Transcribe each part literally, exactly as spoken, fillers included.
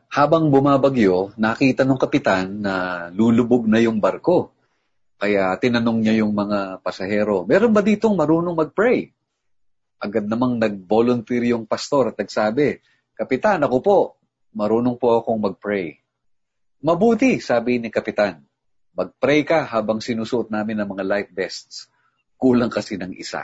Habang bumabagyo, nakita ng kapitan na lulubog na yung barko. Kaya tinanong niya yung mga pasahero, meron ba ditong marunong mag-pray? Agad namang nag-volunteer yung pastor at nagsabi, Kapitan, ako po, marunong po akong mag-pray. Mabuti, sabi ni Kapitan. Mag-pray ka habang sinusuot namin ang mga life vests. Kulang kasi ng isa.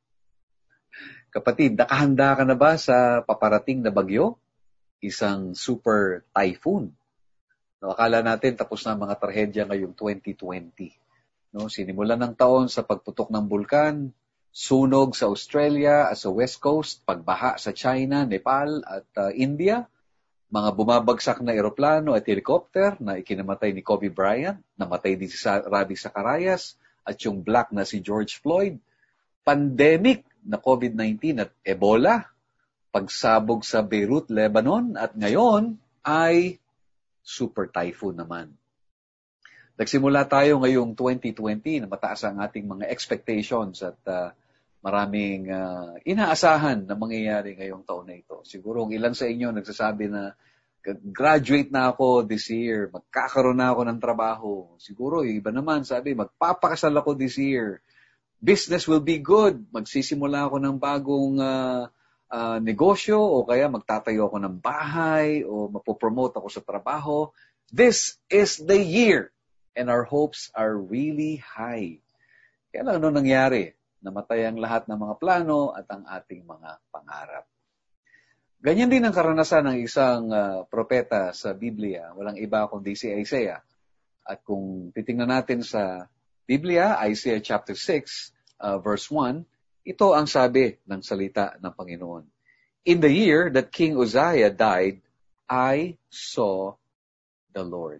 Kapatid, nakahanda ka na ba sa paparating na bagyo? Isang super typhoon. No, akala natin tapos na ang mga trahedya ngayong twenty twenty. No, sinimulan ng taon sa pagputok ng bulkan, sunog sa Australia at sa West Coast, pagbaha sa China, Nepal at uh, India, mga bumabagsak na eroplano at helicopter na ikinamatay ni Kobe Bryant, namatay din si Ravi Zacharias at yung black na si George Floyd, pandemic na COVID nineteen at Ebola, pagsabog sa Beirut, Lebanon, at ngayon ay super typhoon naman. Nagsimula tayo ngayong twenty twenty na mataas ang ating mga expectations at uh, maraming uh, inaasahan na mangyayari ngayong taon na ito. Siguro ilan sa inyo nagsasabi na graduate na ako this year, magkakaroon na ako ng trabaho. Siguro iba naman sabi, magpapakasal ako this year. Business will be good. Magsisimula ako ng bagong uh, uh, negosyo o kaya magtatayo ako ng bahay o mapopromote ako sa trabaho. This is the year and our hopes are really high. Kaya lang ano nangyari? Namatay ang lahat ng mga plano at ang ating mga pangarap. Ganyan din ang karanasan ng isang uh, propeta sa Biblia. Walang iba kundi si Isaiah. At kung titingnan natin sa Biblia, Isaiah chapter six, uh, verse one, ito ang sabi ng salita ng Panginoon. In the year that King Uzziah died, I saw the Lord.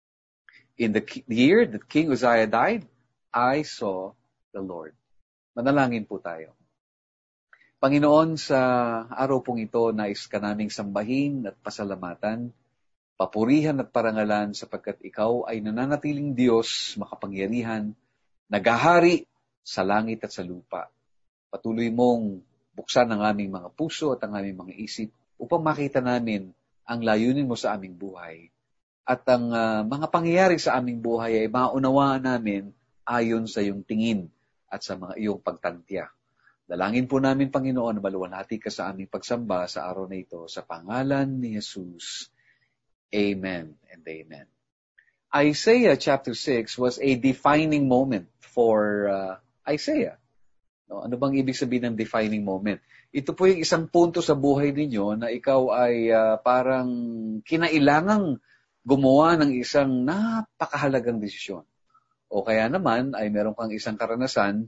In the year that King Uzziah died, I saw the Lord. Manalangin po tayo. Panginoon, sa araw pong ito, nais ka naming sambahin at pasalamatan, papurihan at parangalan sapagkat ikaw ay nananatiling Diyos, makapangyarihan, nagahari sa langit at sa lupa. Patuloy mong buksan ang aming mga puso at ang aming mga isip upang makita namin ang layunin mo sa aming buhay. At ang uh, mga pangyayari sa aming buhay ay maunawaan namin ayon sa iyong tingin at sa mga iyong pagtantya. Dalangin po namin, Panginoon, na maluwalhati ka sa aming pagsamba sa araw na ito sa pangalan ni Jesus. Amen and amen. Isaiah chapter six was a defining moment for uh, Isaiah. No, ano bang ibig sabihin ng defining moment? Ito po yung isang punto sa buhay ninyo na ikaw ay uh, parang kinailangang gumawa ng isang napakahalagang desisyon. O kaya naman ay meron kang isang karanasan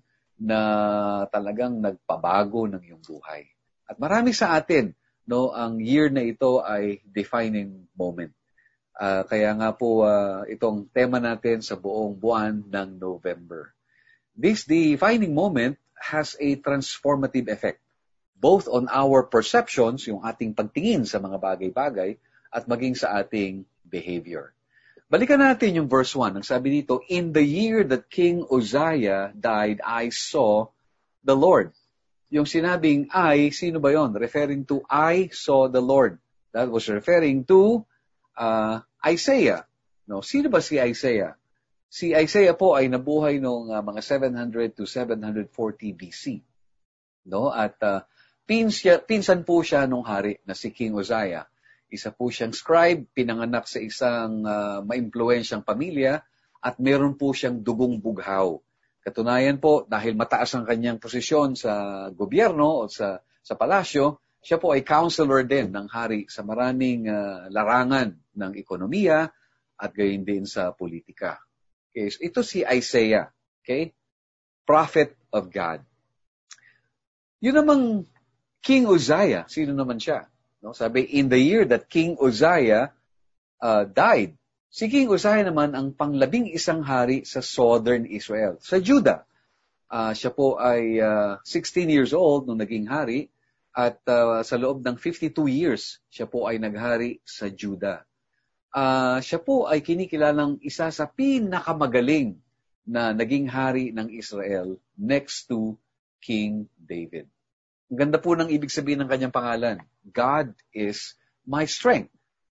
na talagang nagpabago ng iyong buhay. At marami sa atin, no, ang year na ito ay defining moment. Uh, kaya nga po uh, itong tema natin sa buong buwan ng November. This defining moment has a transformative effect, both on our perceptions, yung ating pagtingin sa mga bagay-bagay, at maging sa ating behavior. Balikan natin yung verse one. Ang sabi dito, in the year that King Uzziah died, I saw the Lord. Yung sinabing I, sino ba yon? Referring to I saw the Lord. That was referring to uh, Isaiah. No, sino ba si Isaiah? Si Isaiah po ay nabuhay noong uh, mga seven hundred to seven forty B C. No, at uh, pinsya, pinsan po siya nung hari na si King Uzziah. Isa po siyang scribe, pinanganak sa isang uh, maimpluwensyang pamilya at meron po siyang dugong bughaw. Katunayan po, dahil mataas ang kanyang posisyon sa gobyerno o sa, sa palasyo, siya po ay counselor din ng hari sa maraming uh, larangan ng ekonomiya at gayon din sa politika. Okay, so ito si Isaiah, okay? Prophet of God. Yun namang King Uzziah, sino naman siya? No, sabi, in the year that King Uzziah uh, died, si King Uzziah naman ang panglabing isang hari sa southern Israel, sa Judah. Uh, siya po ay uh, sixteen years old nung naging hari at uh, sa loob ng fifty-two years, siya po ay naghari sa Judah. Uh, siya po ay kinikilalang isa sa pinakamagaling na naging hari ng Israel next to King David. Ang ganda po ng ibig sabihin ng kanyang pangalan. God is my strength.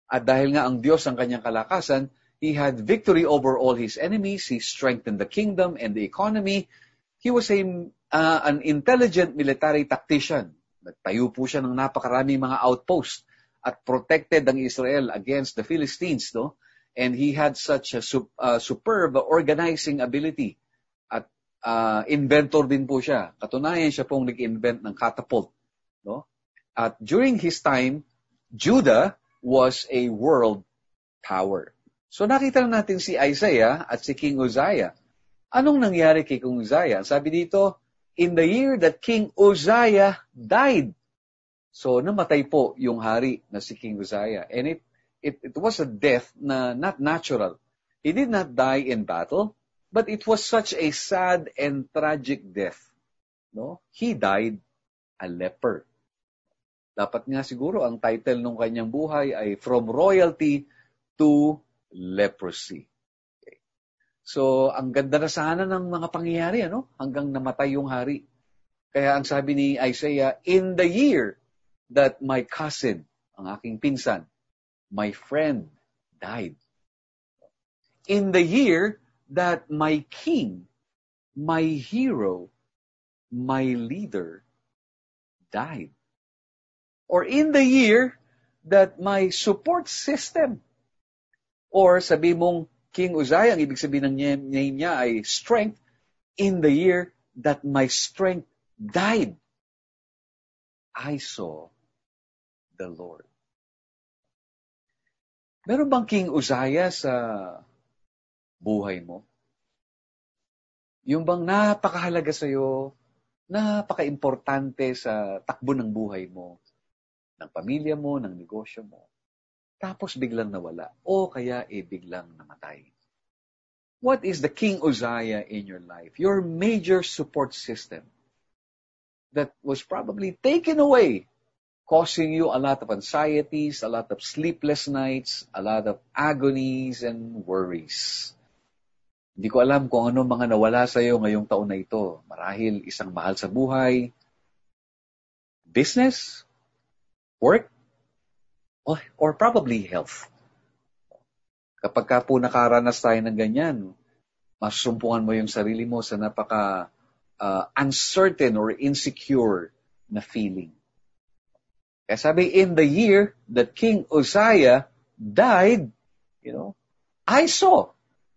At dahil nga ang Diyos ang kanyang kalakasan, he had victory over all his enemies. He strengthened the kingdom and the economy. He was a, uh, an intelligent military tactician. Nagtayo po siya ng napakaraming mga outposts at protected ang Israel against the Philistines, no? And he had such a sup, uh, superb organizing ability. At uh, inventor din po siya. Katunayan siya pong nag-invent ng catapult, no? At during his time, Judah was a world power. So nakita natin si Isaiah at si King Uzziah. Anong nangyari kay King Uzziah? Sabi dito, in the year that King Uzziah died. So namatay po yung hari na si King Uzziah. And it, it, it was a death na not natural. He did not die in battle, but it was such a sad and tragic death. No? He died a leper. Dapat nga siguro ang title ng kanyang buhay ay From Royalty to Leprosy. Okay. So, ang ganda na sana ng mga pangyayari, ano? Hanggang namatay yung hari. Kaya ang sabi ni Isaiah, in the year that my cousin, ang aking pinsan, my friend, died. In the year that my king, my hero, my leader, died. Or in the year that my support system, or sabi mong King Uzziah, ang ibig sabihin ng name niya ay strength, in the year that my strength died, I saw the Lord. Meron bang King Uzziah sa buhay mo? Yung bang napakahalaga sa'yo, napaka-importante sa takbo ng buhay mo, ng pamilya mo, ng negosyo mo, tapos biglang nawala, o kaya eh biglang namatay. What is the King Uzziah in your life? Your major support system that was probably taken away, causing you a lot of anxieties, a lot of sleepless nights, a lot of agonies and worries. Hindi ko alam kung ano mga nawala sa iyo ngayong taon na ito. Marahil isang mahal sa buhay, business, work, or, or probably health. Kapag ka po nakaranas tayo ng ganyan, masusumpungan mo yung sarili mo sa napaka uh, uncertain or insecure na feeling. Kaya sabi, in the year that King Uzziah died, you know, I saw.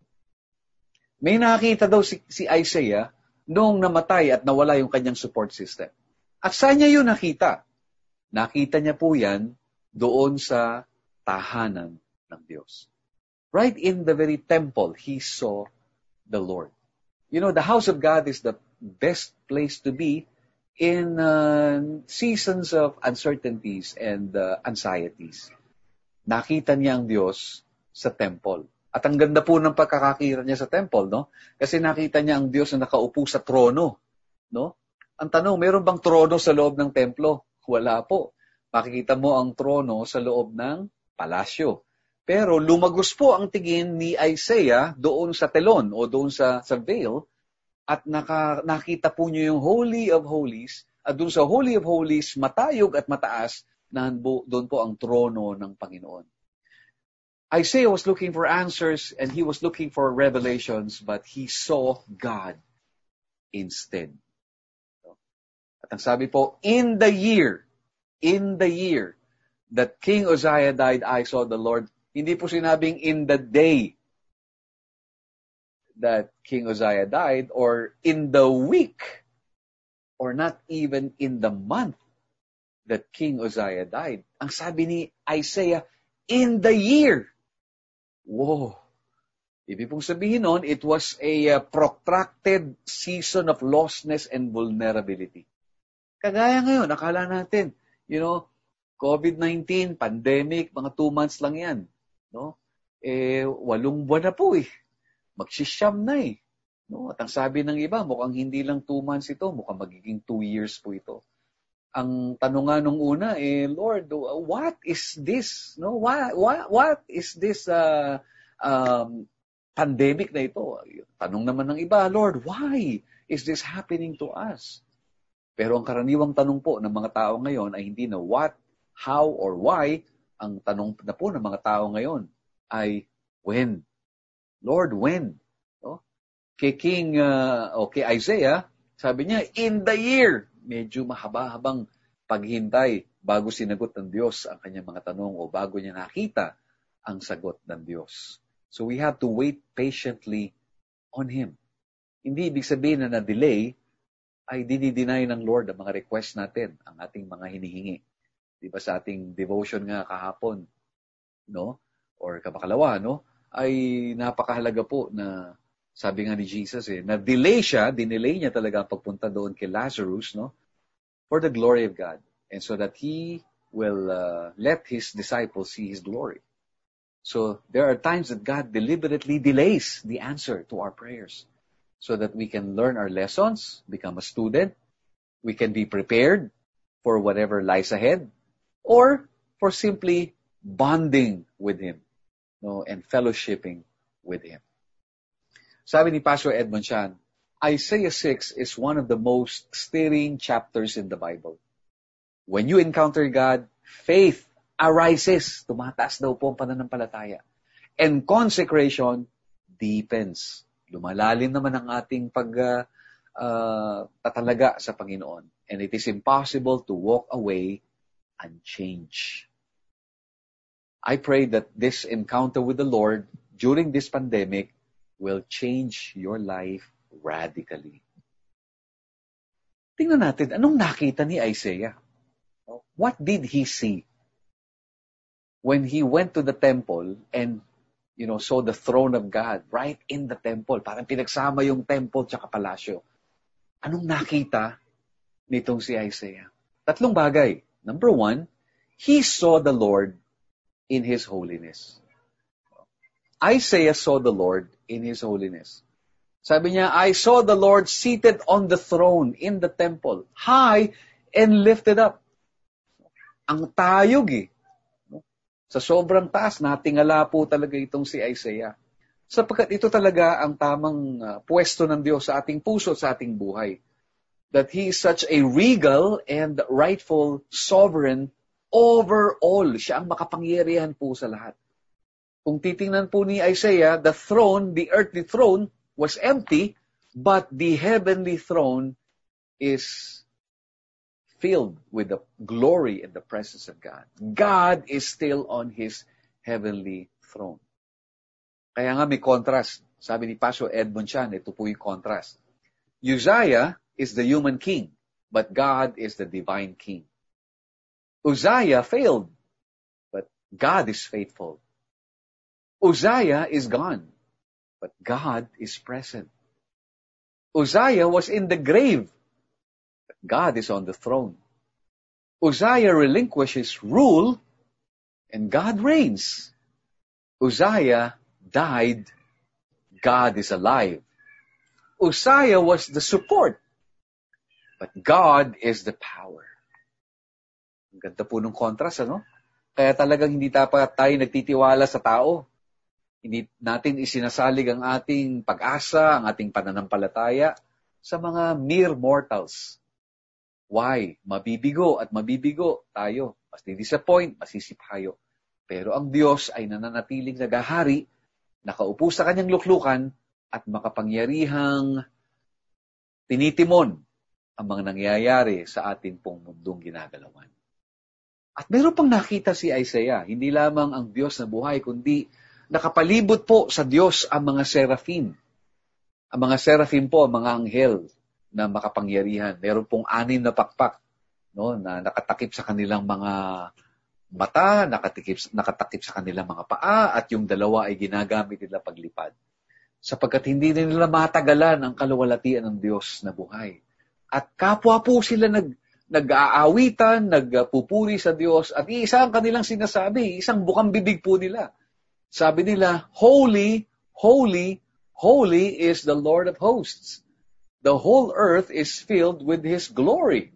May nakita daw si, si Isaiah noong namatay at nawala yung kanyang support system. At saan niya yun nakita? Nakita niya po yan doon sa tahanan ng Diyos. Right in the very temple, he saw the Lord. You know, the house of God is the best place to be in uh, seasons of uncertainties and uh, anxieties. Nakita niya ang Diyos sa temple. At ang ganda po ng pagkakakita niya sa temple, no? Kasi nakita niya ang Diyos na nakaupo sa trono, no? Ang tanong, meron bang trono sa loob ng templo? Wala po. Makikita mo ang trono sa loob ng palasyo. Pero lumagos po ang tingin ni Isaiah doon sa telon o doon sa, sa veil at naka, nakita po niyo yung Holy of Holies at doon sa Holy of Holies matayog at mataas na doon po ang trono ng Panginoon. Isaiah was looking for answers and he was looking for revelations but he saw God instead. At ang sabi po, in the year, in the year that King Uzziah died, I saw the Lord. Hindi po sinabing in the day that King Uzziah died or in the week or not even in the month that King Uzziah died. Ang sabi ni Isaiah, in the year. Whoa! Ibig pong sabihin nun, it was a uh, protracted season of lostness and vulnerability. Kagaya ngayon, akala natin, you know, COVID nineteen, pandemic, mga two months lang yan. No? Eh, walong buwan na po eh. Magsisiyam na eh. No? At ang sabi ng iba, mukhang hindi lang two months ito, mukhang magiging two years po ito. Ang tanong nga nung una, eh, Lord, what is this? No? What, what, what is this uh, um, pandemic na ito? Tanong naman ng iba, Lord, why is this happening to us? Pero ang karaniwang tanong po ng mga tao ngayon ay hindi na what, how, or why, Ang tanong na po ng mga tao ngayon ay, when? Lord, when? No? Kay King, uh, o kay Isaiah, sabi niya, in the year. Medyo mahaba-habang paghintay bago sinagot ng Diyos ang kanyang mga tanong o bago niya nakita ang sagot ng Diyos. So we have to wait patiently on Him. Hindi ibig sabihin na na-delay ay dinideny ng Lord ang mga request natin, ang ating mga hinihingi. Di ba sa ating devotion nga kahapon, no? Or kabakalawa, no? Ay napakahalaga po na sabi nga ni Jesus eh, na-delay siya, dinelay niya talaga ang pagpunta doon kay Lazarus, no? For the glory of God. And so that He will uh, let His disciples see His glory. So there are times that God deliberately delays the answer to our prayers, so that we can learn our lessons, become a student, we can be prepared for whatever lies ahead, or for simply bonding with Him, no, and fellowshipping with Him. Sabi ni Pastor Edmund Chan, Isaiah six is one of the most stirring chapters in the Bible. When you encounter God, faith arises. Tumataas daw po ang pananampalataya. And consecration deepens. Lumalalim naman ang ating pag uh, uh, tatalaga sa Panginoon. And it is impossible to walk away and change. I pray that this encounter with the Lord during this pandemic will change your life radically. Tingnan natin, anong nakita ni Isaiah? What did he see when he went to the temple and you know, saw the throne of God right in the temple? Parang pinagsama yung temple tsaka palasyo. Anong nakita nitong si Isaiah? Tatlong bagay. Number one, he saw the Lord in His holiness. Isaiah saw the Lord in His holiness. Sabi niya, I saw the Lord seated on the throne in the temple, high and lifted up. Ang tayog eh. Sa sobrang taas, natingala po talaga itong si Isaiah. Sapagkat ito talaga ang tamang uh, pwesto ng Diyos sa ating puso, sa ating buhay. That He is such a regal and rightful sovereign over all. Siya ang makapangyarihan po sa lahat. Kung titingnan po ni Isaiah, the throne, the earthly throne, was empty, but the heavenly throne is filled with the glory and the presence of God. God is still on His heavenly throne. Kaya nga may contrast. Sabi ni Pastor Edmund Chan, ito po yung contrast. Uzziah is the human king, but God is the divine king. Uzziah failed, but God is faithful. Uzziah is gone, but God is present. Uzziah was in the grave, God is on the throne. Uzziah relinquished his rule, and God reigns. Uzziah died, God is alive. Uzziah was the support, but God is the power. Ang ganda po ng contrast, ano? Kaya talagang hindi dapat tayo nagtitiwala sa tao. Hindi natin isinasalig ang ating pag-asa, ang ating pananampalataya sa mga mere mortals. Why? Mabibigo at mabibigo tayo. Mas di-disappoint, masisiphayo. Pero ang Diyos ay nananatiling nagahari, nakaupo sa kanyang luklukan, at makapangyarihang tinitimon ang mga nangyayari sa ating pong mundong ginagalawan. At meron pang nakita si Isaiah, hindi lamang ang Diyos na buhay, kundi nakapalibot po sa Diyos ang mga seraphim. Ang mga seraphim po, ang mga anghel na makapangyarihan. Meron pong anim na pakpak, no, na nakatakip sa kanilang mga mata, nakatakip, nakatakip sa kanilang mga paa, at yung dalawa ay ginagamit nila paglipad. Sapagkat hindi nila matagalan ang kaluwalhatian ng Diyos na buhay. At kapwa po sila nag, nag-aawitan, nagpupuri sa Diyos, at isa ang kanilang sinasabi, isang bukang bibig po nila. Sabi nila, Holy, Holy, Holy is the Lord of hosts. The whole earth is filled with His glory.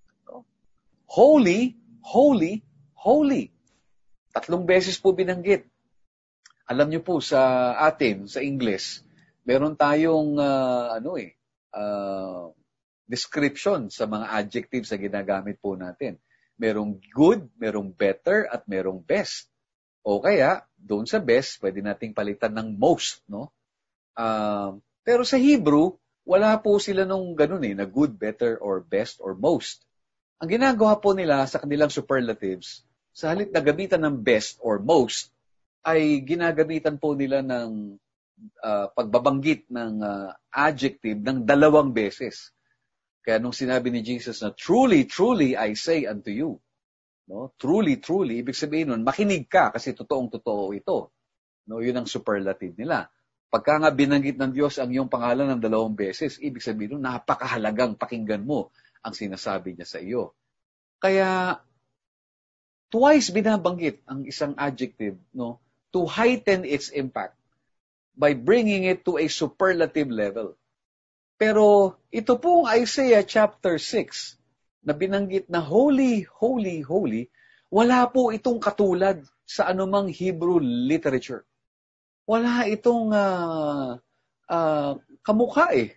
Holy, holy, holy. Tatlong beses po binanggit. Alam niyo po sa atin, sa English, meron tayong uh, ano eh, uh, description sa mga adjectives na ginagamit po natin. Merong good, merong better, at merong best. O kaya, doon sa best, pwede nating palitan ng most, no? Uh, pero sa Hebrew, wala po sila nung ganun eh, na good, better, or best, or most. Ang ginagawa po nila sa kanilang superlatives, sa halip na gamitan ng best or most, ay ginagamitan po nila ng uh, pagbabanggit ng uh, adjective ng dalawang beses. Kaya nung sinabi ni Jesus na, truly, truly, I say unto you. No? Truly, truly, ibig sabihin nun, makinig ka kasi totoong-totoo ito. No? Yun ang superlative nila. Pagka nga binanggit ng Diyos ang iyong pangalan ng dalawang beses, ibig sabihin nun, napakahalagang pakinggan mo ang sinasabi niya sa iyo. Kaya, twice binabanggit ang isang adjective, no, to heighten its impact by bringing it to a superlative level. Pero ito pong Isaiah chapter six, na binanggit na holy, holy, holy, wala po itong katulad sa anumang Hebrew literature. Wala itong uh, uh, kamukha eh.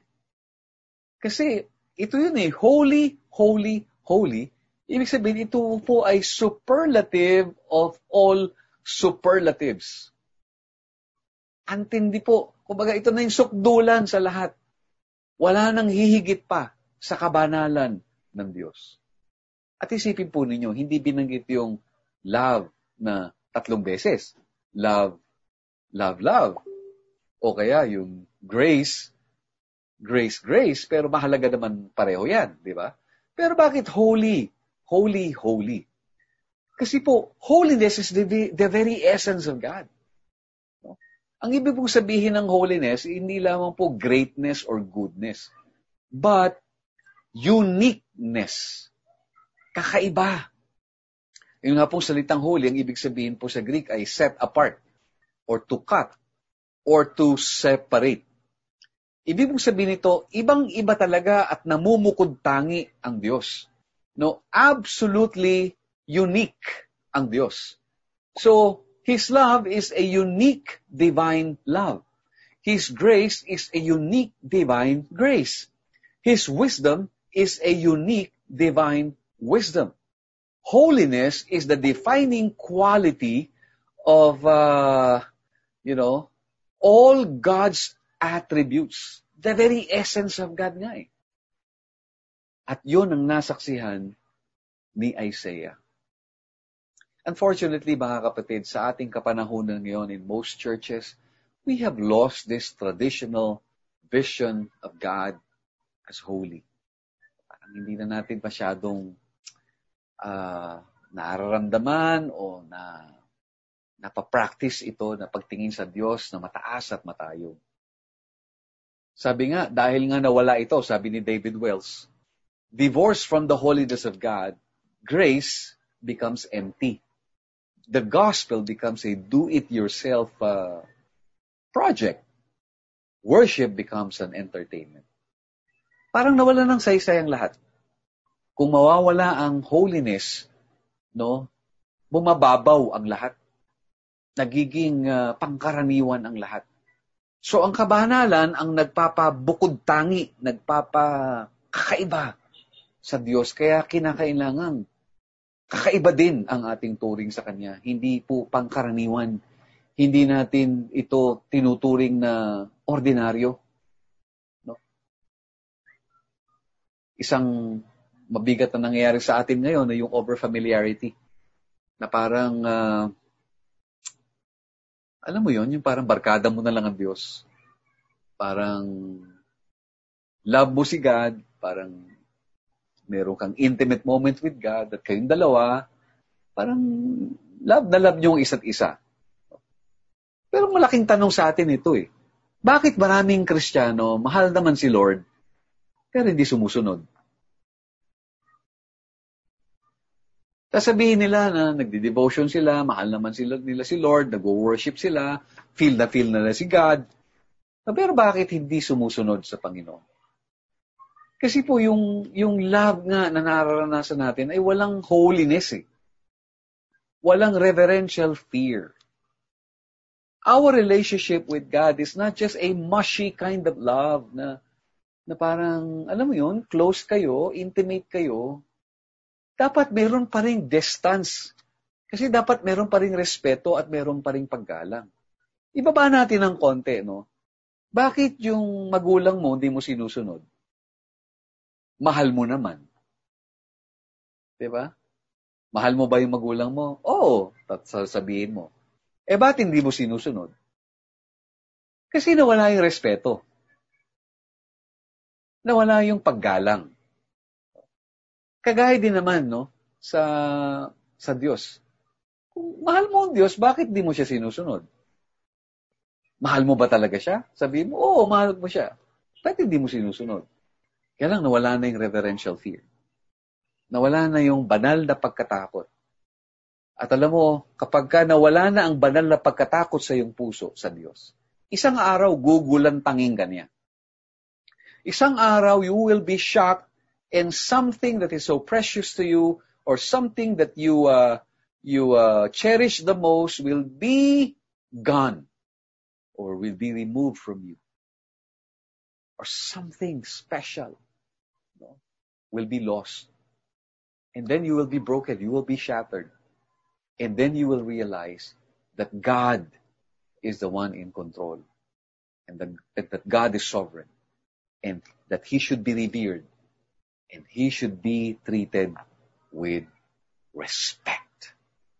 Kasi ito yun eh, holy, holy, holy. Ibig sabihin, ito po ay superlative of all superlatives. Antindi po. Kumbaga, ito na yung sukdulan sa lahat. Wala nang hihigit pa sa kabanalan ng Diyos. At isipin po ninyo, hindi binanggit yung love na tatlong beses. Love, love, love. O kaya yung grace, grace, grace, pero mahalaga naman pareho yan, di ba? Pero bakit holy? Holy, holy. Kasi po, holiness is the, the very essence of God. No? Ang ibig pong sabihin ng holiness, hindi lamang po greatness or goodness, but uniqueness. Kakaiba. Yung nga pong salitang holy, ang ibig sabihin po sa Greek ay set apart, or to cut, or to separate. Ibig pong sabihin nito, ibang-iba talaga at namumukod-tangi ang Diyos. No, absolutely unique ang Diyos. So, His love is a unique divine love. His grace is a unique divine grace. His wisdom is a unique divine wisdom. Holiness is the defining quality of, uh, you know, all God's attributes. The very essence of God nga eh. At yun ang nasaksihan ni Isaiah. Unfortunately, mga kapatid, sa ating kapanahunan ngayon in most churches, we have lost this traditional vision of God as holy. Parang hindi na natin masyadong uh, nararamdaman o na napapractice ito na pagtingin sa Diyos na mataas at matayo. Sabi nga, dahil nga nawala ito, sabi ni David Wells, divorced from the holiness of God, grace becomes empty. The gospel becomes a do-it-yourself uh, project. Worship becomes an entertainment. Parang nawala ng saysay ang lahat. Kung mawawala ang holiness, no, bumababaw ang lahat. Nagiging uh, pangkaraniwan ang lahat. So ang kabanalan ang nagpapabukod-tangi, nagpapakaiba sa Diyos. Kaya kinakailangan kakaiba din ang ating turing sa Kanya. Hindi po pangkaraniwan. Hindi natin ito tinuturing na ordinaryo. No? Isang mabigat na nangyayari sa atin ngayon na yung over-familiarity. Na parang, uh, alam mo yon, yung parang barkada mo na lang ang Diyos. Parang love mo si God, parang meron kang intimate moment with God at kayong dalawa, parang love na love nyo ang isa't isa. Pero malaking tanong sa atin ito eh. Bakit maraming Kristiyano, mahal naman si Lord, pero hindi sumusunod? Sasabihin nila na nagdi-devotion sila, mahal naman sila, nila si Lord, nag-worship sila, feel na feel na si God. Pero bakit hindi sumusunod sa Panginoon? Kasi po yung, yung love nga na nararanasan natin ay walang holiness eh. Walang reverential fear. Our relationship with God is not just a mushy kind of love na, na parang, alam mo yun, close kayo, intimate kayo. dapat meron pa ring distance. Kasi dapat meron pa ring respeto at meron pa ring paggalang. Ibaba natin ng konti, no? Bakit yung magulang mo hindi mo sinusunod? Mahal mo naman. Diba? Mahal mo ba yung magulang mo? Oo, sasabihin mo. Eh, ba't hindi mo sinusunod? Kasi nawala yung respeto. Nawala yung paggalang. Kagaya din naman, no, sa, sa Diyos. Kung mahal mo ang Diyos, bakit di mo siya sinusunod? Mahal mo ba talaga siya? Sabihin mo, oo, mahal mo siya. Bakit hindi mo sinusunod? Kaya lang nawala na yung reverential fear. Nawala na yung banal na pagkatakot. At alam mo, kapag ka nawala na ang banal na pagkatakot sa iyong puso sa Diyos, isang araw gugulantangin ka niya. Isang araw you will be shocked and something that is so precious to you or something that you uh, you uh, cherish the most will be gone or will be removed from you. Or something special, no, will be lost. And then you will be broken, you will be shattered. And then you will realize that God is the one in control. And that, that God is sovereign. And that He should be revered. And He should be treated with respect.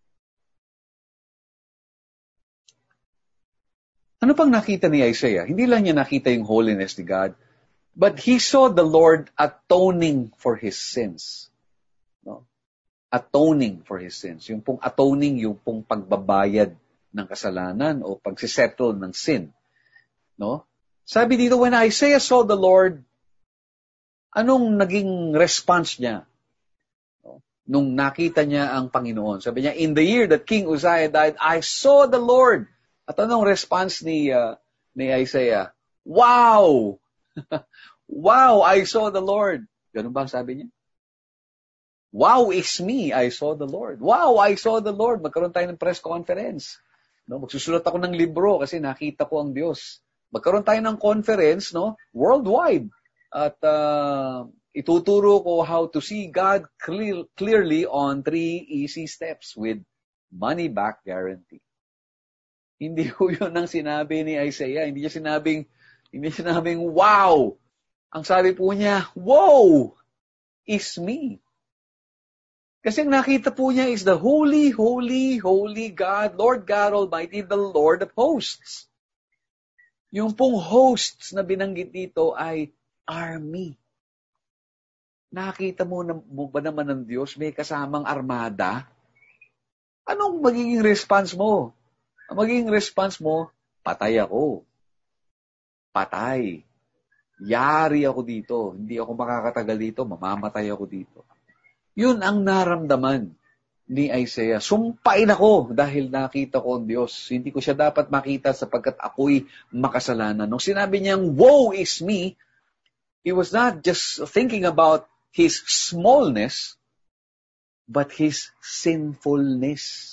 Ano pang nakita ni Isaiah? Hindi lang niya nakita yung holiness ni God, but he saw the Lord atoning for his sins. No? Atoning for his sins. Yung pong atoning, yung pong pagbabayad ng kasalanan o pagsisettle ng sin. No? Sabi dito, when Isaiah saw the Lord, anong naging response niya? No? Nung nakita niya ang Panginoon. Sabi niya, in the year that King Uzziah died, I saw the Lord. At anong response ni uh, ni Isaiah? Wow! Wow, I saw the Lord. Ganun ba ang sabi niya? Wow, it's me, I saw the Lord. Wow, I saw the Lord. Magkaroon tayo ng press conference. No, magsusulat ako ng libro kasi nakita ko ang Diyos. Magkaroon tayo ng conference, no, worldwide. At uh, ituturo ko how to see God clear, clearly on three easy steps with money-back guarantee. Hindi ko yun ang sinabi ni Isaiah. Hindi niya sinabing, hindi niya sinabing, wow! Ang sabi po niya, wow! Is me. Kasi ang nakita po niya is the holy, holy, holy God, Lord God Almighty, the Lord of hosts. Yung pong hosts na binanggit dito ay army. Nakita mo, na, mo ba naman ng Diyos may kasamang armada? Anong magiging response mo? Ang magiging response mo, patay ako. Patay. Yari ako dito. Hindi ako makakatagal dito. Mamamatay ako dito. Yun ang naramdaman ni Isaiah. Sumpain ako dahil nakita ko ang Diyos. Hindi ko siya dapat makita sapagkat ako'y makasalanan. Nung sinabi niyang, woe is me, he was not just thinking about his smallness, but his sinfulness.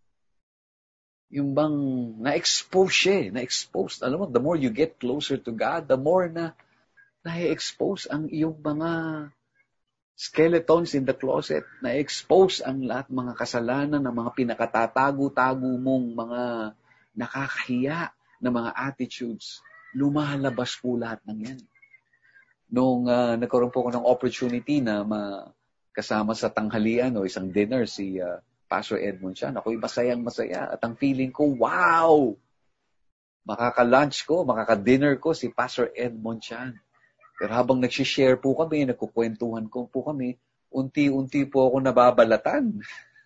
Yung bang na-expose siya, na-expose. Alam mo, the more you get closer to God, the more na na-expose ang iyong mga skeletons in the closet, na-expose ang lahat mga kasalanan ng mga pinakatatago-tago mong mga nakakahiya na mga attitudes. Lumalabas po lahat ng yan. Nung uh, nagkaroon po ako ng opportunity na makasama sa tanghalian o isang dinner si uh, Pastor Edmond Chan, ako'y masayang masaya. At ang feeling ko, wow! Makaka-lunch ko, makaka-dinner ko si Pastor Edmond Chan. Pero habang nagsishare po kami, nagkukwentuhan ko po kami, unti-unti po ako nababalatan.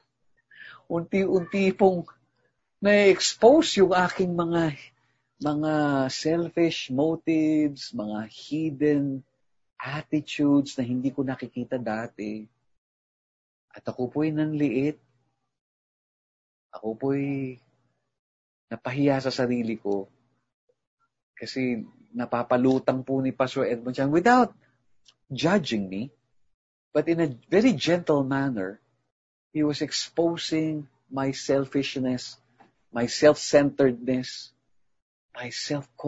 Unti-unti pong na-expose yung aking mga mga selfish motives, mga hidden attitudes na hindi ko nakikita dati. At ako po'y nanliit. Ako po'y napahiya sa sarili ko. Kasi napapalutang po ni Pastor Edmond Chan without judging me, but in a very gentle manner, he was exposing my selfishness, my self-centeredness, my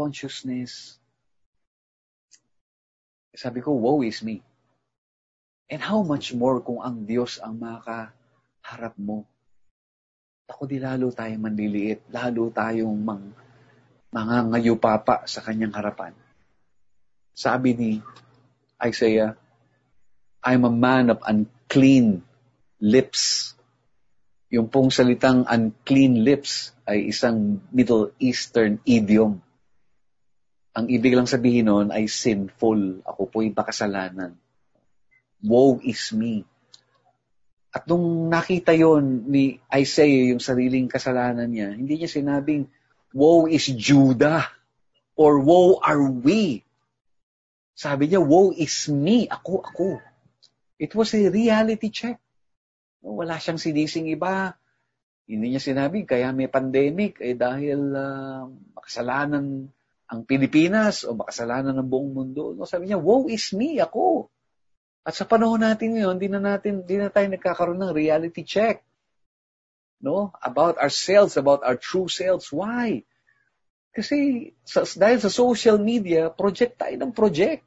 self-consciousness. Sabi ko, woe is me. And how much more kung ang Diyos ang makaharap mo. Ako di lalo tayong manliliit, lalo tayong mang, mga ngayupapa sa kanyang harapan. Sabi ni Isaiah, I'm a man of unclean lips. Yung pong salitang unclean lips ay isang Middle Eastern idiom. Ang ibig lang sabihin nun ay sinful. Ako po'y makasalanan. Woe is me. At nung nakita yon ni Isaiah yung sariling kasalanan niya, hindi niya sinabing, woe is Judah or woe are we. Sabi niya, woe is me. Ako, ako. It was a reality check. Wala siyang sinising iba. Hindi niya sinabi, kaya may pandemic eh dahil uh, makasalanan ang Pilipinas o makasalanan ng buong mundo. No, sabi niya, woe is me, ako. At sa panahon natin ngayon, di na natin, di na tayo nagkakaroon ng reality check. No? About ourselves, about our true selves. Why? Kasi sa, dahil sa social media, project tayo ng project.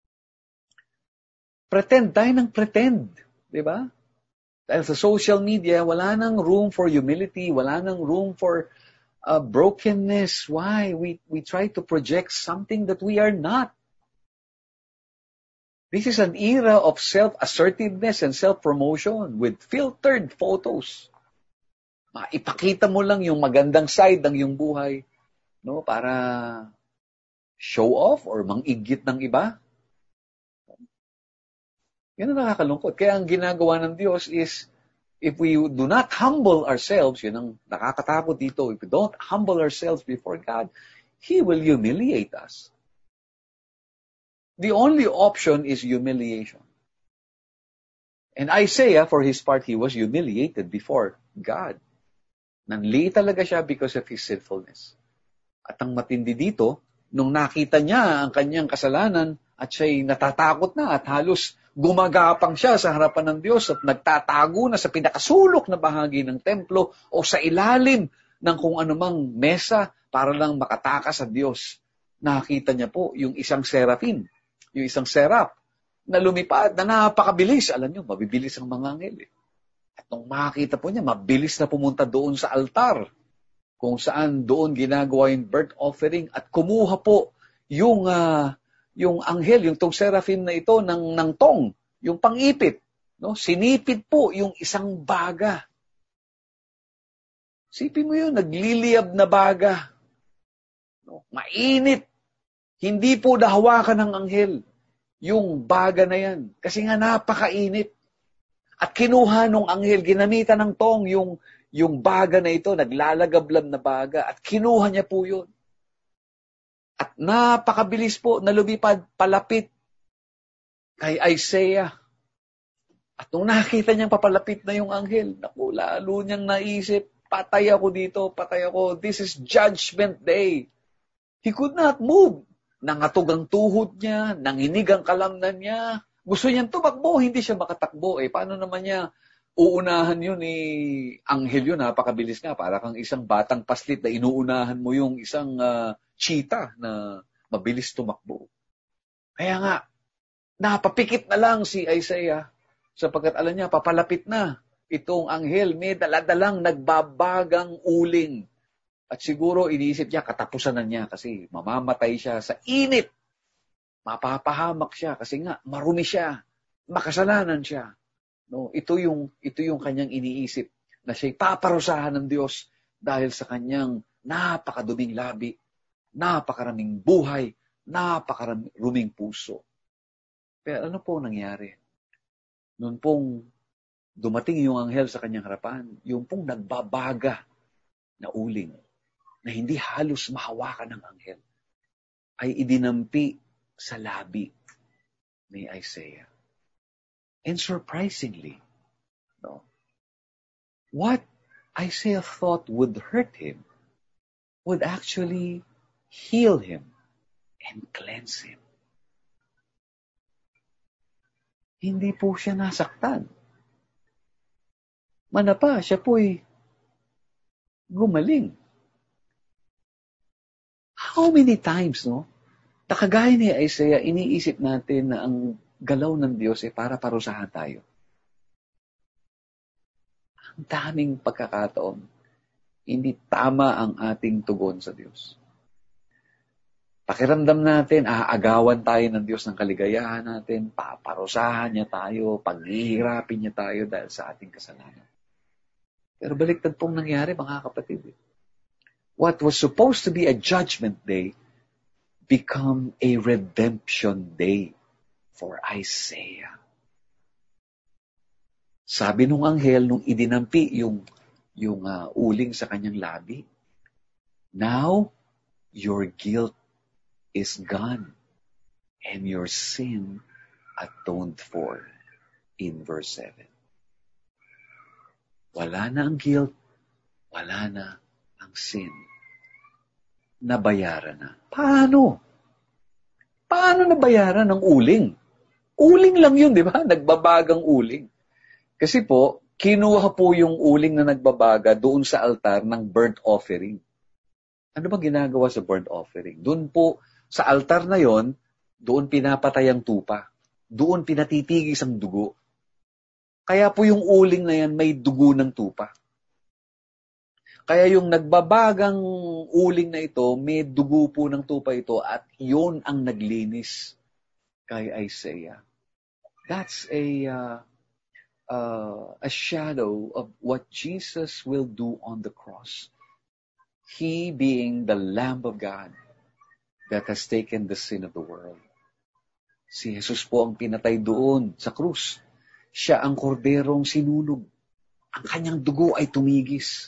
Pretend tayo ng pretend. Di ba? Dahil sa social media, wala nang room for humility, wala nang room for uh, brokenness. Why? We, we try to project something that we are not. This is an era of self-assertiveness and self-promotion with filtered photos. Ipakita mo lang yung magandang side ng iyong buhay, no, para show off or mangigit ng iba. Yan ang nakakalungkot. Kaya ang ginagawa ng Diyos is, if we do not humble ourselves, yun ang nakakatakot dito, if we don't humble ourselves before God, He will humiliate us. The only option is humiliation. And Isaiah, for his part, he was humiliated before God. Nanliit talaga siya because of his sinfulness. At ang matindi dito, nung nakita niya ang kanyang kasalanan at siya'y natatakot na at halos gumagapang siya sa harapan ng Diyos at nagtatago na sa pinakasulok na bahagi ng templo o sa ilalim ng kung anumang mesa para lang makatakas sa Diyos. Nakita niya po yung isang seraphim, yung isang seraph, na lumipad, na napakabilis. Alam niyo, mabibilis ang mga anghel. Eh. At nung makita po niya, mabilis na pumunta doon sa altar, kung saan doon ginagawa yung burnt offering, at kumuha po yung, uh, yung anghel, yung tong seraphim na ito, ng, ng tong, yung pang-ipit. No? Sinipit po yung isang baga. Sipin mo yun, nagliliyab na baga. No? Mainit. Hindi po nahawakan ng anghel yung baga na yan. Kasi nga napakainit. At kinuha nung anghel, ginamitan ng tong yung, yung baga na ito, naglalagablab na baga. At kinuha niya po yun. At napakabilis po na lumipad palapit kay Isaiah. At nung nakita niyang papalapit na yung anghel, naku, lalo niyang naisip, patay ako dito, patay ako. This is judgment day. He could not move. Nangatog ang tuhod niya, nanginig ang kalamnan niya. Gusto niyang tumakbo, hindi siya makatakbo. Eh, paano naman niya uunahan yun ni eh, anghel yun, napakabilis nga. Para kang isang batang paslit na inuunahan mo yung isang uh, cheetah na mabilis tumakbo. Kaya nga, napapikit na lang si Isaiah sapagkat alam niya, papalapit na itong anghel. May daladalang nagbabagang uling. At siguro iniisip niya, katapusan na niya kasi mamamatay siya sa init. Mapapahamak siya kasi nga marumi siya. Makasalanan siya. No, ito yung ito yung kanyang iniisip na siya'y paparusahan ng Diyos dahil sa kanyang napakaduming labi, napakaraming buhay, napakaruming puso. Pero ano po nangyari? Noon pong dumating yung anghel sa kanyang harapan, yung pong nagbabaga na uling, na hindi halos mahawakan ng anghel, ay idinampi sa labi ni Isaiah. And surprisingly, no, what Isaiah thought would hurt him would actually heal him and cleanse him. Hindi po siya nasaktan. Manapa, siya po'y gumaling. How many times, no? Nakagaya ni Isaiah, iniisip natin na ang galaw ng Diyos eh para parusahan tayo. Ang daming pagkakataon, hindi tama ang ating tugon sa Diyos. Pakiramdam natin, aagawan tayo ng Diyos ng kaligayahan natin, paparusahan niya tayo, paghihirapin niya tayo dahil sa ating kasalanan. Pero baliktad pong nangyari, mga kapatid. What was supposed to be a judgment day become a redemption day for Isaiah. Sabi nung anghel, nung idinampi yung, yung uh, uling sa kanyang labi, now your guilt is gone and your sin atoned for, in verse seven. Wala na ang guilt, wala na ang sin. Nabayaran na. Paano? Paano nabayaran ang uling? Uling lang yun, di ba? Nagbabagang uling. Kasi po, kinuha po yung uling na nagbabaga doon sa altar ng burnt offering. Ano ba ginagawa sa burnt offering? Doon po, sa altar na yon, doon pinapatay ang tupa. Doon pinatitigis ang dugo. Kaya po yung uling na yan may dugo ng tupa. Kaya yung nagbabagang uling na ito, may dugo po ng tupa ito at yon ang naglinis kay Isaiah. That's a uh, uh, a shadow of what Jesus will do on the cross. He being the Lamb of God that has taken the sin of the world. Si Jesus po ang pinatay doon sa krus. Siya ang korderong sinunog. Ang kanyang dugo ay tumigis.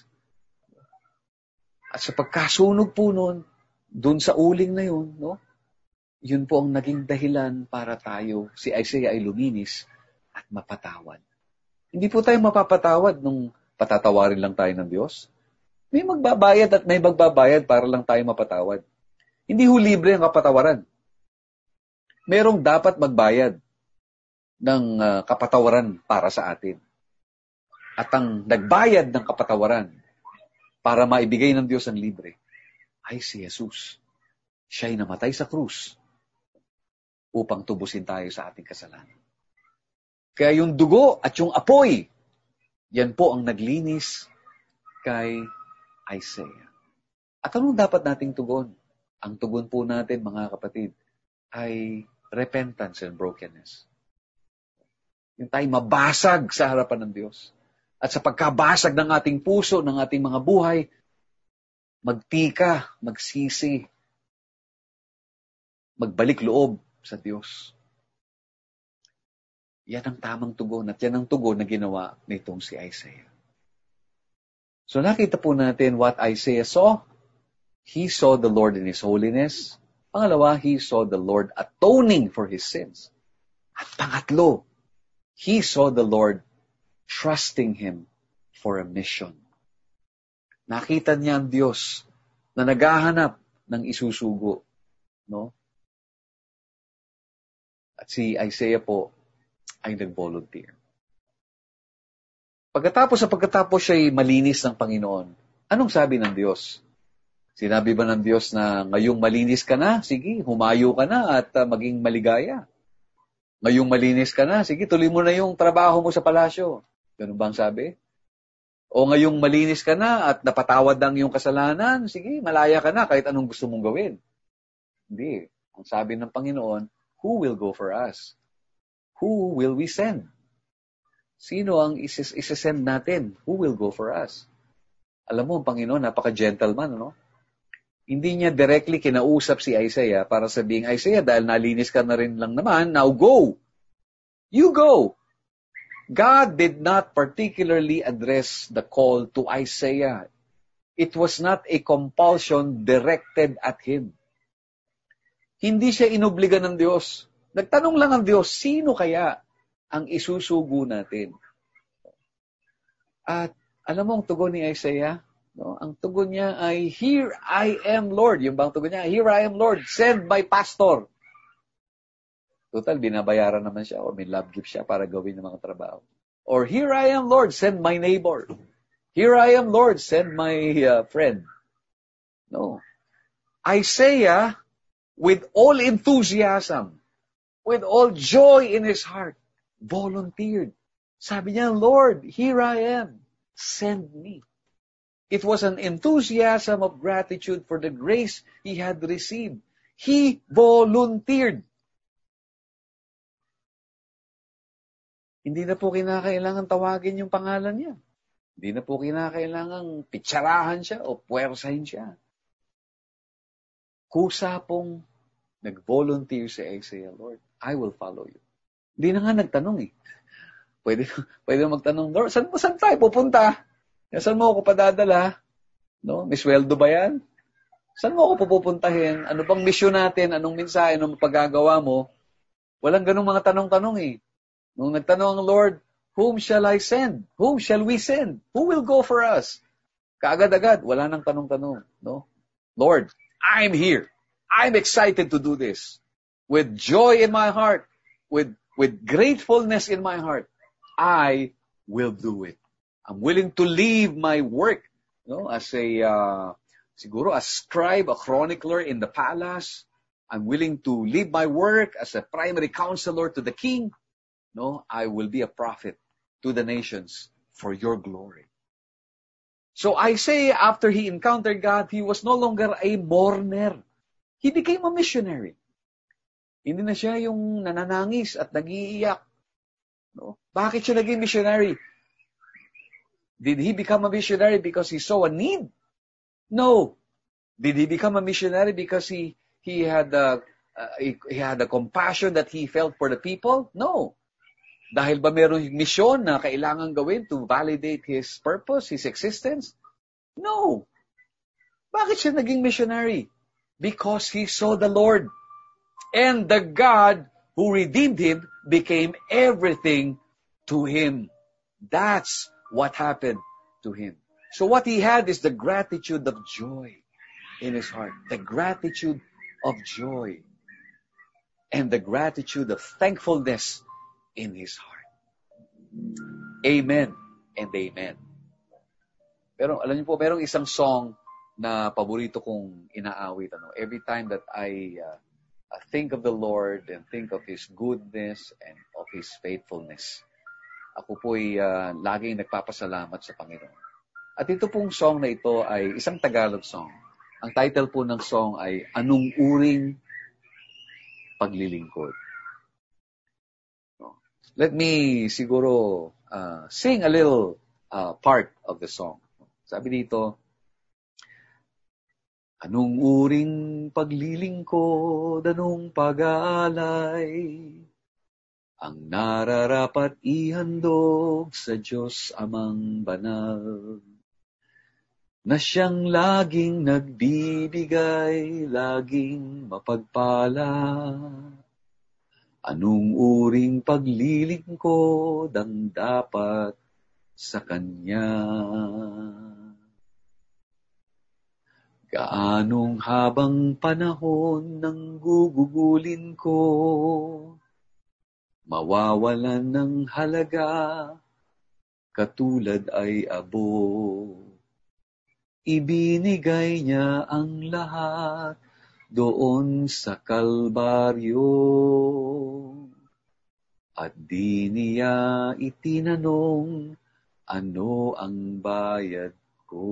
At sa pagkasunog po noon, doon sa uling na yun, no? Yun po ang naging dahilan para tayo, si Isaiah ay luminis at mapatawad. Hindi po tayo mapapatawad nung patatawarin lang tayo ng Diyos. May magbabayad at may magbabayad para lang tayo mapatawad. Hindi ho libre ang kapatawaran. Merong dapat magbayad ng uh, kapatawaran para sa atin. At ang nagbayad ng kapatawaran para maibigay ng Diyos ang libre ay si Jesus. Siya'y namatay sa krus upang tubusin tayo sa ating kasalanan. Kaya yung dugo at yung apoy, yan po ang naglinis kay Isaiah. At anong dapat nating tugon? Ang tugon po natin, mga kapatid, ay repentance and brokenness. Yung tayo mabasag sa harapan ng Diyos. At sa pagkabasag ng ating puso, ng ating mga buhay, magtika, magsisi, magbalik loob sa Diyos. Yan ang tamang tugon at yan ang tugon na ginawa nitong si Isaiah. So nakita po natin what Isaiah saw. He saw the Lord in His holiness. Pangalawa, he saw the Lord atoning for his sins. At pangatlo, he saw the Lord trusting Him for a mission. Nakita niya ang Diyos na naghahanap ng isusugo. No? At si Isaiah po ay nag-volunteer. Pagkatapos sa pagkatapos siya'y malinis ng Panginoon, anong sabi ng Diyos? Sinabi ba ng Diyos na ngayong malinis ka na, sige, humayo ka na at uh, maging maligaya. Ngayong malinis ka na, sige, tuloy mo na yung trabaho mo sa palasyo. Ganun ba ang sabi? O ngayong malinis ka na at napatawad ang iyong kasalanan, sige, malaya ka na kahit anong gusto mong gawin. Hindi. Ang sabi ng Panginoon, who will go for us? Who will we send? Sino ang isis- isisend natin? Who will go for us? Alam mo, ang Panginoon, napaka-gentleman, ano? Hindi niya directly kinausap si Isaiah para sabihin, Isaiah, dahil nalinis ka na rin lang naman, now go! You go! God did not particularly address the call to Isaiah. It was not a compulsion directed at him. Hindi siya inobliga ng Diyos. Nagtanong lang ang Diyos, sino kaya ang isusugo natin? At alam mo ang tugon ni Isaiah? No? Ang tugon niya ay, here I am, Lord. Yung bang tugon niya, here I am, Lord. Send my pastor. Total, binabayaran naman siya o may love gift siya para gawin ng mga trabaho. Or, here I am, Lord. Send my neighbor. Here I am, Lord. Send my uh, friend. No. Isaiah, with all enthusiasm, with all joy in his heart, volunteered. Sabi niya, Lord, here I am. Send me. It was an enthusiasm of gratitude for the grace he had received. He volunteered. Hindi na po kinakailangan tawagin yung pangalan niya. Hindi na po kinakailangan pitsarahan siya o puwersahin siya. Kusa pong nag-volunteer si Isaiah, Lord, I will follow you. Hindi na nga nagtanong eh. Pwede, pwede magtanong, Lord, saan, saan tayo pupunta? Saan mo ako padadala? No? May sweldo ba yan? Saan mo ako pupuntahin? Ano bang misyon natin? Anong mensahe? Anong pagagawa mo? Walang ganung mga tanong-tanong eh. Nung nagtanong ang Lord, whom shall I send? Whom shall we send? Who will go for us? Kaagad-agad, wala nang tanong-tanong. No? Lord, I'm here. I'm excited to do this. With joy in my heart, with, with gratefulness in my heart, I will do it. I'm willing to leave my work, no, as a, uh, siguro, a scribe, a chronicler in the palace. I'm willing to leave my work as a primary counselor to the king. No, I will be a prophet to the nations for your glory. So Isaiah, after he encountered God, he was no longer a mourner. He became a missionary. Hindi na siya yung nananangis at nag-iiyak. No? Bakit siya naging missionary? Did he become a missionary because he saw a need? No. Did he become a missionary because he he had a uh, he, he had a compassion that he felt for the people? No. Dahil ba mayroong misyon na kailangan gawin to validate his purpose, his existence? No. Bakit siya naging missionary? Because he saw the Lord. And the God who redeemed him became everything to him. That's what happened to him. So what he had is the gratitude of joy in his heart. The gratitude of joy. And the gratitude of thankfulness in his heart. Amen and amen. Pero alam niyo po, merong isang song na paborito kong inaawit. Ano? Every time that I uh, I think of the Lord and think of His goodness and of His faithfulness, ako po'y uh, laging nagpapasalamat sa Panginoon. At ito pong song na ito ay isang Tagalog song. Ang title po ng song ay Anong Uring Paglilingkod. Let me siguro uh, sing a little uh, part of the song. Sabi dito, anong uring paglilingkod, anong pag-aalay, ang nararapat ihandog sa Diyos Amang Banal, na siyang laging nagbibigay, laging mapagpala. Anong uring paglilingkod ang dapat sa Kanya? Gaanong habang panahon nang gugugulin ko, mawawalan ng halaga, katulad ay abo. Ibinigay niya ang lahat doon sa Kalbaryo, at di niya itinanong ano ang bayad ko.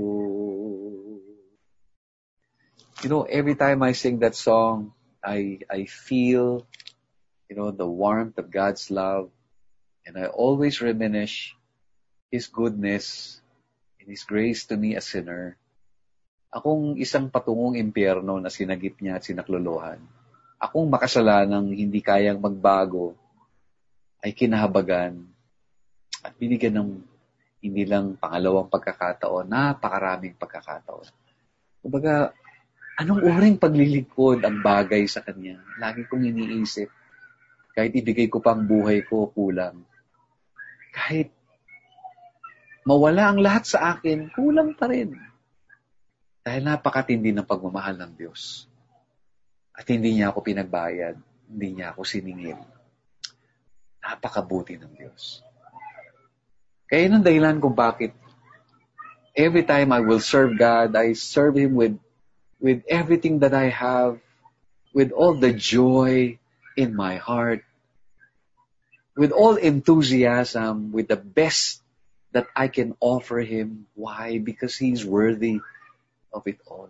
You know, every time I sing that song, I I feel, you know, the warmth of God's love, and I always reminisce His goodness and His grace to me, a sinner. Akong isang patungong impyerno na sinagip niya at sinaklolohan. Akong makasalanang hindi kayang magbago ay kinahabagan at binigyan ng hindi lang pangalawang pagkakataon, napakaraming pagkakataon. Kumbaga, anong uring paglilingkod ang bagay sa Kanya? Lagi kong iniisip. Kahit ibigay ko pa ang buhay ko, kulang. Kahit mawala ang lahat sa akin, kulang pa rin. Dahil napakatindi ng pagmamahal ng Diyos. At hindi niya ako pinagbayad. Hindi niya ako siningil. Napakabuti ng Diyos. Kaya yun ang dahilan kung bakit every time I will serve God, I serve Him with with everything that I have, with all the joy in my heart, with all enthusiasm, with the best that I can offer Him. Why? Because He's worthy of it all.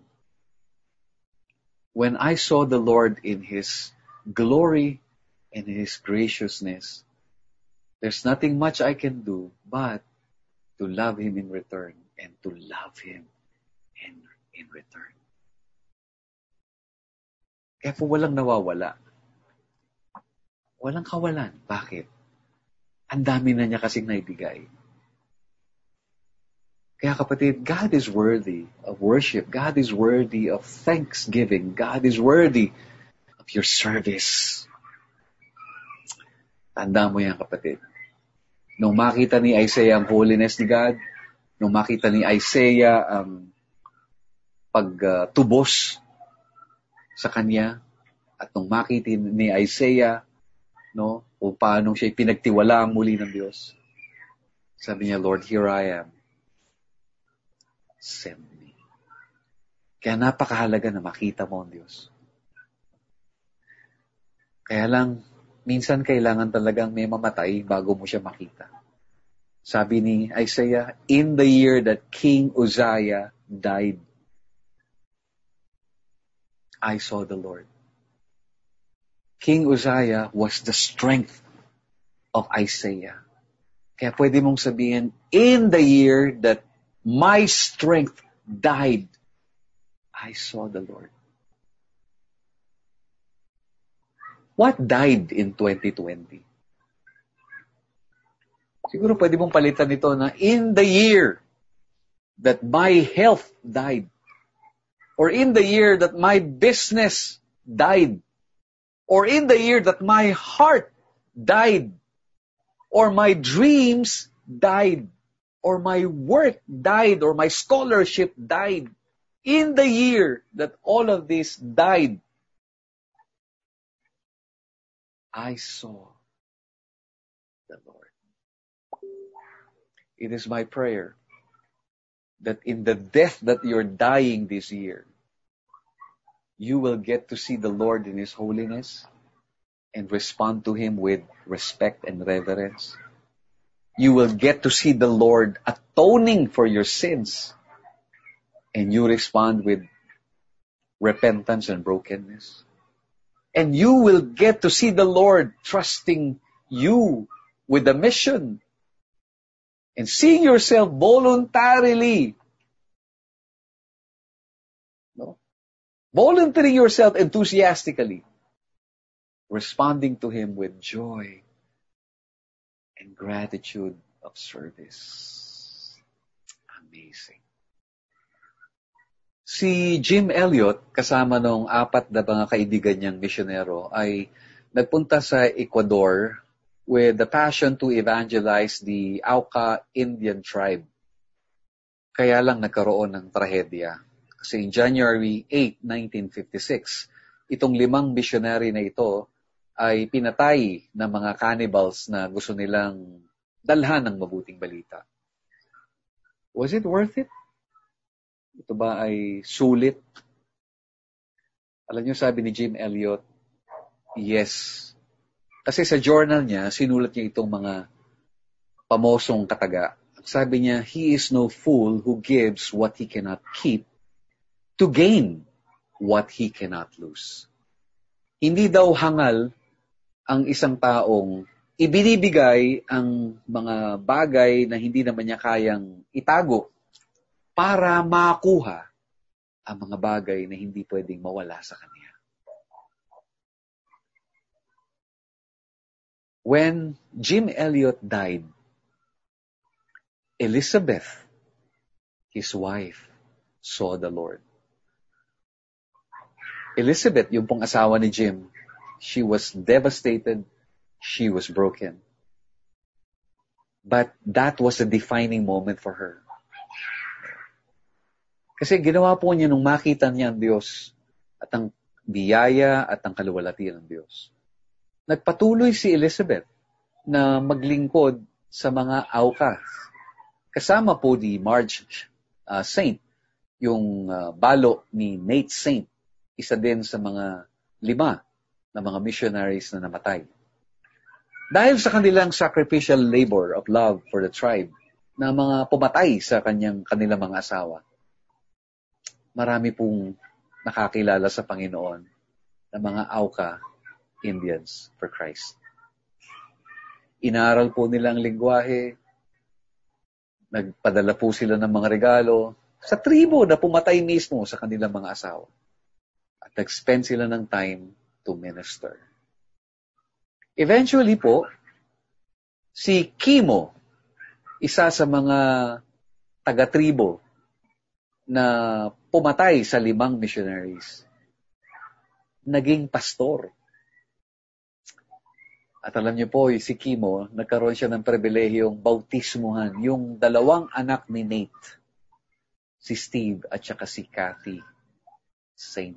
When I saw the Lord in His glory and His graciousness, there's nothing much I can do but to love Him in return and to love Him in, in return. Kaya po walang nawawala. Walang kawalan. Bakit? Ang dami na niya kasing naibigay. Kaya kapatid, God is worthy of worship. God is worthy of thanksgiving. God is worthy of your service. Tanda mo yan, kapatid. Nung makita ni Isaiah ang holiness ni God, nung makita ni Isaiah ang pagtubos sa kanya, at nung makita ni Isaiah, no, kung paano siya pinagtiwalaan muli ng Diyos, sabi niya, Lord, here I am. Send me. Kaya napakahalaga na makita mo ang Diyos. Kaya lang, minsan kailangan talagang may mamatay bago mo siya makita. Sabi ni Isaiah, in the year that King Uzziah died, I saw the Lord. King Uzziah was the strength of Isaiah. Kaya pwede mong sabihin, in the year that my strength died, I saw the Lord. What died in twenty twenty? Siguro pwede mong palitan ito na in the year that my health died, or in the year that my business died, or in the year that my heart died, or my dreams died, or my work died, or my scholarship died. In the year that all of this died, I saw the Lord. It is my prayer that in the death that you're dying this year, you will get to see the Lord in His holiness and respond to Him with respect and reverence. You will get to see the Lord atoning for your sins, and you respond with repentance and brokenness. And you will get to see the Lord trusting you with a mission and seeing yourself voluntarily, no? volunteering yourself enthusiastically, responding to Him with joy and gratitude of service. Amazing. Si Jim Elliot, kasama nung apat na mga kaibigan niyang misyonero, ay nagpunta sa Ecuador with the passion to evangelize the Auca Indian tribe. Kaya lang nagkaroon ng trahedya. Kasi in January eighth, nineteen fifty-six, itong limang missionary na ito ay pinatay ng mga cannibals na gusto nilang dalhan ng mabuting balita. Was it worth it? Ito ba ay sulit? Alam niyo, sabi ni Jim Elliot, yes. Kasi sa journal niya, sinulat niya itong mga pamosong kataga. Sabi niya, he is no fool who gives what he cannot keep to gain what he cannot lose. Hindi daw hangal ang isang taong ibinibigay ang mga bagay na hindi naman niya kayang itago para makuha ang mga bagay na hindi pwedeng mawala sa kanya. When Jim Elliot died, Elizabeth, his wife, saw the Lord. Elizabeth, yung pong asawa ni Jim, she was devastated, she was broken. But that was a defining moment for her. Kasi ginawa po niya nung makita niya ang Diyos at ang biyaya at ang kaluwalhatian ng Diyos. Nagpatuloy si Elizabeth na maglingkod sa mga Auca. Kasama po ni Marge uh, Saint, yung uh, balo ni Nate Saint, isa din sa mga lima na mga missionaries na namatay. Dahil sa kanilang sacrificial labor of love for the tribe, na mga pumatay sa kanyang, kanilang mga asawa, marami pong nakakilala sa Panginoon na mga Auca Indians for Christ. Inaral po nila ang lingwahe, nagpadala po sila ng mga regalo sa tribo na pumatay mismo sa kanilang mga asawa. At nag-spend sila ng time to minister. Eventually po, si Kimo, isa sa mga taga-tribo na pumatay sa limang missionaries, naging pastor. At alam niyo po, si Kimo, nagkaroon siya ng pribilehiyong bautismuhan, yung dalawang anak ni Nate, si Steve at saka si Kathy Saint.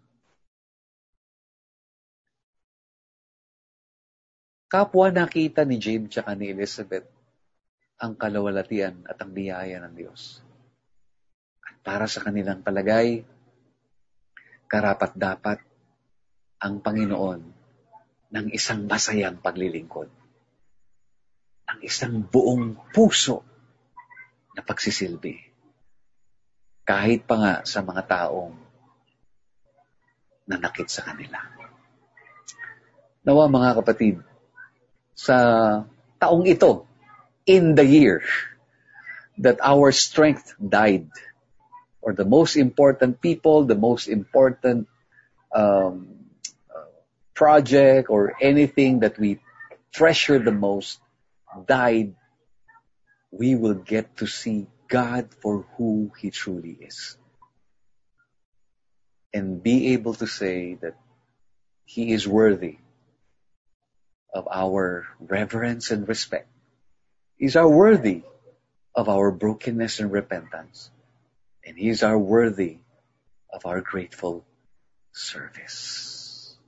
Kapwa nakita ni James at ni Elizabeth ang kalawalatian at ang biyaya ng Diyos. At para sa kanilang palagay, karapat-dapat ang Panginoon ng isang masayang paglilingkod. Ang isang buong puso na pagsisilbi. Kahit pa nga sa mga taong nanakit sa kanila. Nawa mga kapatid, sa taong ito, in the year that our strength died, or the most important people, the most important um, uh, project, or anything that we treasure the most died, we will get to see God for who He truly is. And be able to say that He is worthy of our reverence and respect. He's our worthy of our brokenness and repentance. And He's our worthy of our grateful service.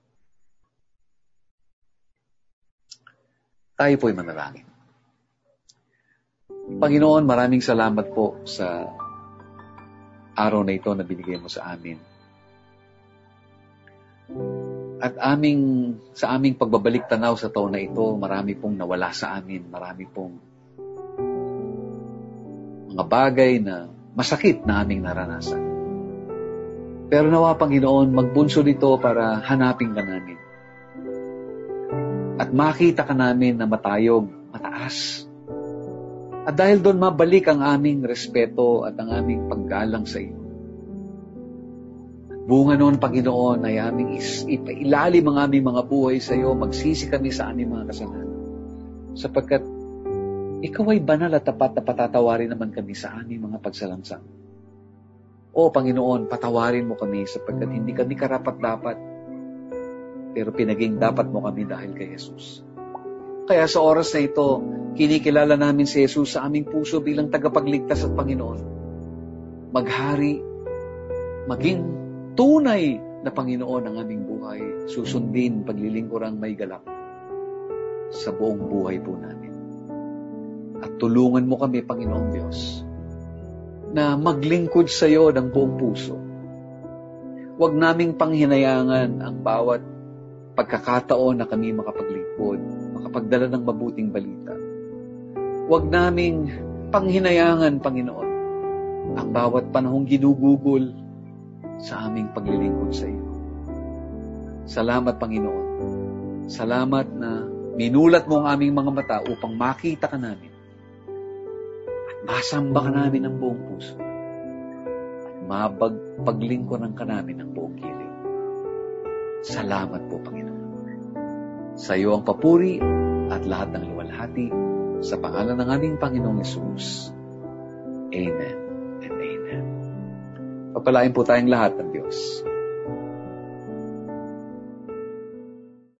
Tayo po'y manalangin. Panginoon, maraming salamat po sa araw na ito na binigay mo sa amin. At aming, sa aming pagbabalik tanaw sa taon na ito, marami pong nawala sa amin, marami pong mga bagay na masakit na aming naranasan. Pero nawa, Panginoon, magbunso nito para hanapin ka namin. At makita ka namin na matayog, mataas. At dahil doon mabalik ang aming respeto at ang aming paggalang sa iyo. Bunga noon, Panginoon, ay aming is, ipailalim ang aming mga buhay sa iyo, magsisi kami sa aming mga kasalanan. Sapagkat ikaw ay banal at tapat na patatawarin naman kami sa aming mga pagsalangsang. O Panginoon, patawarin mo kami sapagkat hindi kami karapat-dapat, pero pinaging dapat mo kami dahil kay Jesus. Kaya sa oras na ito, kinikilala namin si Jesus sa aming puso bilang tagapagligtas at Panginoon. Maghari, maging tunay na Panginoon ang aming buhay, susundin paglilingkurang may galak sa buong buhay po namin. At tulungan mo kami, Panginoong Diyos, na maglingkod sa iyo ng buong puso. Huwag naming panghinayangan ang bawat pagkakataon na kami makapaglingkod, makapagdala ng mabuting balita. Huwag naming panghinayangan, Panginoon, ang bawat panahong ginugugol sa aming paglilingkod sa iyo. Salamat, Panginoon. Salamat na minulat mo ang aming mga mata upang makita ka namin. At masamba ka namin ng buong puso. At mapagpaglingkuran ka namin ng buong giling. Salamat po, Panginoon. Sa iyo ang papuri at lahat ng luwalhati sa pangalan ng aming Panginoong Hesus. Amen and amen. Pagpalain po tayong lahat ng Diyos.